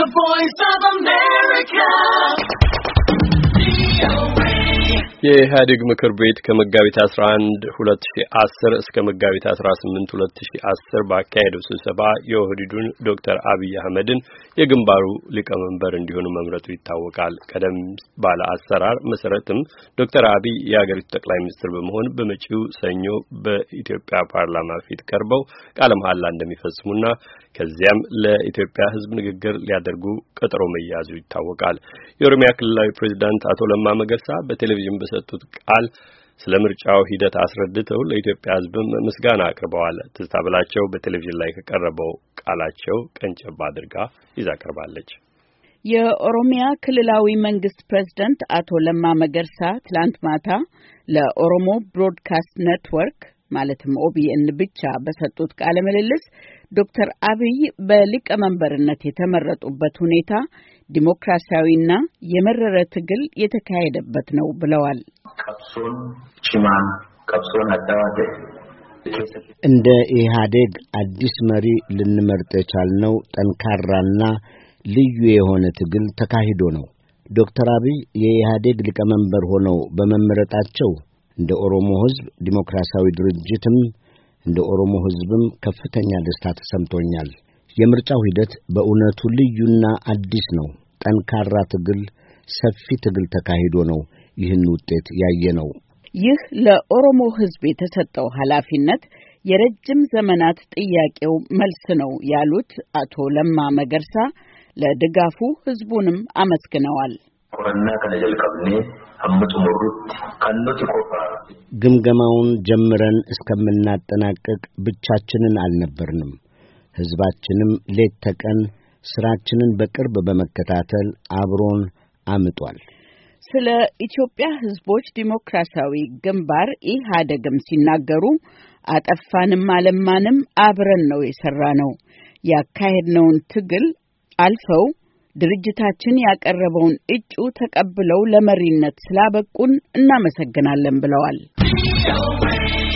voice of America. የኢህአዴግ ምክር ቤት ከመጋቢት 11 2010 እስከ መጋቢት 18 2010 ባካሄደው ስብሰባ የኦህዴዱን ዶክተር አብይ አህመድን የግንባሩ ሊቀመንበር እንዲሆኑ መምረጡ ይታወቃል። ቀደም ባለ አሰራር መሰረትም ዶክተር አብይ የሀገሪቱ ጠቅላይ ሚኒስትር በመሆን በመጪው ሰኞ በኢትዮጵያ ፓርላማ ፊት ቀርበው ቃለ መሐላ እንደሚፈጽሙና ከዚያም ለኢትዮጵያ ሕዝብ ንግግር ሊያደርጉ ቀጠሮ መያዙ ይታወቃል። የኦሮሚያ ክልላዊ ፕሬዝዳንት አቶ ለማ መገርሳ በቴሌቪዥን በሰጡት ቃል ስለ ምርጫው ሂደት አስረድተው ለኢትዮጵያ ሕዝብም ምስጋና አቅርበዋል። ትዝታ ብላቸው በቴሌቪዥን ላይ ከቀረበው ቃላቸው ቀንጨብ አድርጋ ይዛ ቀርባለች። የኦሮሚያ ክልላዊ መንግስት ፕሬዝዳንት አቶ ለማ መገርሳ ትላንት ማታ ለኦሮሞ ብሮድካስት ኔትወርክ ማለትም ኦቢኤን ብቻ በሰጡት ቃለ ምልልስ ዶክተር አብይ በሊቀመንበርነት የተመረጡበት ሁኔታ ዲሞክራሲያዊና የመረረ ትግል የተካሄደበት ነው ብለዋል። ቀብሶን ቺማን ቀብሶን አዳዋደ እንደ ኢህአዴግ አዲስ መሪ ልንመርጥ የቻልነው ጠንካራና ልዩ የሆነ ትግል ተካሂዶ ነው። ዶክተር አብይ የኢህአዴግ ሊቀመንበር ሆነው በመመረጣቸው እንደ ኦሮሞ ሕዝብ ዲሞክራሲያዊ ድርጅትም እንደ ኦሮሞ ሕዝብም ከፍተኛ ደስታ ተሰምቶኛል። የምርጫው ሂደት በእውነቱ ልዩና አዲስ ነው። ጠንካራ ትግል፣ ሰፊ ትግል ተካሂዶ ነው ይህን ውጤት ያየነው። ይህ ለኦሮሞ ሕዝብ የተሰጠው ኃላፊነት የረጅም ዘመናት ጥያቄው መልስ ነው ያሉት አቶ ለማ መገርሳ ለድጋፉ ሕዝቡንም አመስግነዋል። ቆረና ከነጀልቀብኔ አመጡ ሙሩት ካንዶት ይቆፋ ግምገማውን ጀምረን እስከምናጠናቀቅ ብቻችንን አልነበርንም። ሕዝባችንም ሌት ተቀን ስራችንን በቅርብ በመከታተል አብሮን አምጧል። ስለ ኢትዮጵያ ሕዝቦች ዲሞክራሲያዊ ግንባር ኢህአዴግም ሲናገሩ አጠፋንም አለማንም አብረን ነው የሰራነው። ያካሄድነውን ትግል አልፈው ድርጅታችን ያቀረበውን እጩ ተቀብለው ለመሪነት ስላበቁን እናመሰግናለን ብለዋል።